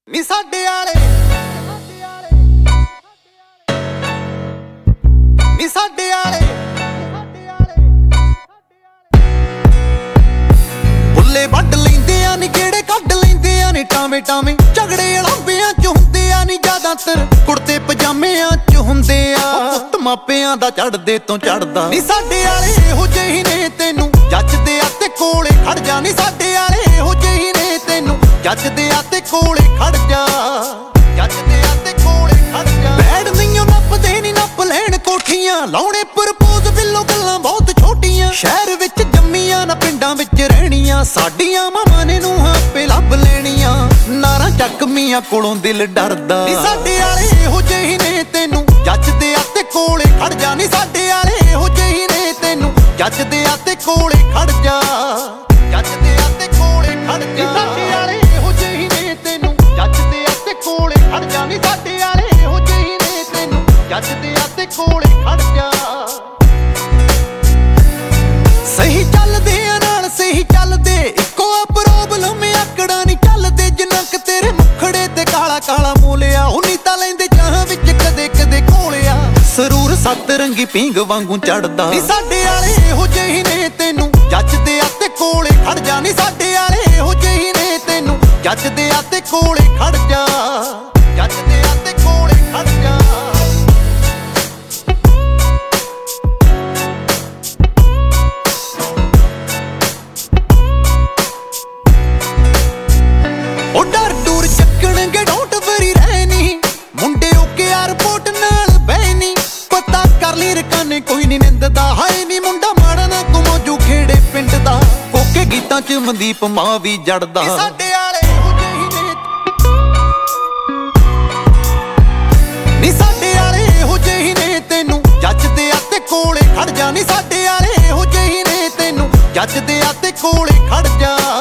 ਨੀ ਸਾਡੇ ਆਲੇ ਨੀ ਸਾਡੇ ਆਲੇ ਬੁੱਲੇ ਵੱਢ ਲੈਂਦੇ ਆ ਨੀ ਕਿਹੜੇ ਕੱਢ ਲੈਂਦੇ ਆ ਨੀ ਟਾਵੇਂ ਟਾਵੇਂ ਝਗੜੇ ਅਲੰਬਿਆਂ ਚ ਹੁੰਦੇ ਆ ਨੀ ਜ਼ਿਆਦਾਤਰ ਕੁੜਤੇ ਪਜਾਮਿਆਂ ਚ ਹੁੰਦੇ ਆ ਪੁੱਤ ਮਾਪਿਆਂ ਦਾ ਚੜਦੇ ਤੋਂ ਚੜਦਾ ਨੀ ਸਾਡੇ ਆਲੇ ਇਹੋ ਜਿਹੇ ਨੇ ਤੈਨੂੰ ਜੱਜਦੇ ਆ ਤੇ ਕੋਲੇ ਖੜ ਜਾ ਨੀ ਸਾਡੇ ਆਲੇ ਇਹੋ ਜਿਹੇ ਨੇ ਤੈਨੂੰ ਜੱਜਦੇ ਆ ਤੇ ਕੋਲੇ ਖੜ ਜਾ ਜੱਜਦੇ ਆ ਤੇ ਕੋਲੇ ਖੜ ਜਾ ਬੈਠ ਨਹੀਂਓ ਨੱਪਦੇ ਨੀ ਨੱਪ ਲੈਣ ਕੋਠੀਆਂ ਲਾਉਣੇ ਪ੍ਰਪੋਜ਼ ਬਿੱਲੋ ਗੱਲਾਂ ਬਹੁਤ ਛੋਟੀਆਂ ਸ਼ਹਿਰ ਵਿੱਚ ਜੰਮੀਆਂ ਨਾ ਪਿੰਡਾਂ ਵਿੱਚ ਰਹਿਣੀਆਂ ਸਾਡੀਆਂ ਮਾਵਾਂ ਨੇ ਨੂੰ ਆਪੇ ਲੱਭ ਲੈਣੀਆਂ ਨਾਰਾਂ ਚੱਕਮੀਆਂ ਕੋਲੋਂ ਦਿਲ ਡਰਦਾ ਨੀ ਸਾਡੇ ਆਲੇ ਇਹੋ ਜਿਹੇ ਨੇ ਤੈਨੂੰ ਜੱਜਦੇ ਆ ਤੇ ਕੋਲੇ ਖੜ ਜਾ ਨੀ ਸਾਡੇ ਆਲੇ ਇਹੋ ਜਿਹੇ ਨੇ ਤੈਨੂੰ ਜੱਜਦੇ ਆ ਤੇ ਕੋਲੇ ਖੜ ਜਾ ਜੱਜਦੇ ਆ ਤੇ ਕੋਲੇ ਖੜ ਜਾ ਸਾਡੇ ਆਲੇ ਇਹੋ ਜਿਹੇ ਨੇ ਤੈਨੂੰ ਜੱਜਦੇ ਆ ਤੇ ਕੋਲੇ ਖੜ ਜਾ ਨੀ ਸਾਡੇ ਆਲੇ ਇਹੋ ਜਿਹੇ ਨੇ ਤੈਨੂੰ ਜੱਜਦੇ ਆ ਤੇ ਕੋਲੇ ਖੜ ਜਾ ਸਹੀ ਚੱਲਦੇ ਆ ਨਾਲ ਸਹੀ ਚੱਲਦੇ ਇੱਕੋ ਆ ਪ੍ਰੋਬਲਮ ਆਕੜਾ ਨਹੀਂ ਚੱਲਦੇ ਜਿੰਨਾ ਕਿ ਤੇਰੇ ਮੁਖੜੇ ਤੇ ਕਾਲਾ ਕਾਲਾ ਮੋਲਿਆ ਉਨੀ ਤਾਂ ਲੈਂਦੇ ਚਾਹਾਂ ਵਿੱਚ ਕਦੇ ਕਦੇ ਕੋਲਿਆ ਸਰੂਰ ਸੱਤ ਰੰਗੀ ਪੀਂਗ ਵਾਂਗੂ ਚੜਦਾ ਨੀ ਸਾਡੇ ਆਲੇ ਇਹੋ ਜਿਹੇ ਨੇ ਤੈਨੂੰ ਜੱਜਦੇ ਆ ਤੇ ਕੋਲੇ ਖੜ ਜਾ ਨੀ ਸਾਡੇ ਆਲੇ ਇਹੋ ਜਿਹੇ ਨੇ ਤੈਨੂੰ ਜੱਜਦੇ ਆ ਤੇ ਕੋਲੇ ਖੜ ਜਾ ਜੱਜਦੇ ਆ ਤੇ ਕੋਲੇ ਖੜ ਜਾ ਉਹ ਡਰ ਦੂਰ ਚੱਕਣਗੇ ਡੋਂਟ ਵਰੀ ਰਹਿਣੀ ਮੁੰਡੇ ਓਕੇ 에ਅਰਪੋਰਟ ਨਾਲ ਬਹਿਨੀ ਪਤਾ ਕਰ ਲਈ ਰਕਾਨੇ ਕੋਈ ਨਹੀਂ ਨਿੰਦਦਾ ਹਾਏ ਨੀ ਮੁੰਡਾ ਮਾੜਾ ਨਾ ਕੁਮੋਜੂ ਖੇੜੇ ਪਿੰਡ ਦਾ ਕੋਕੇ ਗੀਤਾਂ ਚ ਮਨਦੀਪ ਮਾਂ ਵੀ ਜੜਦਾ ਸਾਡੇ ਆਲੇ ਇਹੋ ਜਿਹੇ ਨੇ ਨੀ ਸਾਡੇ ਆਲੇ ਇਹੋ ਜਿਹੇ ਨੇ ਤੈਨੂੰ ਜੱਜਦੇ ਆ ਤੇ ਕੋਲੇ ਖੜ ਜਾ ਨੀ ਸਾਡੇ ਆਲੇ ਇਹੋ ਜਿਹੇ ਨੇ ਤੈਨੂੰ ਜੱਜਦੇ ਆ ਤੇ ਕੋਲੇ ਖੜ ਜਾ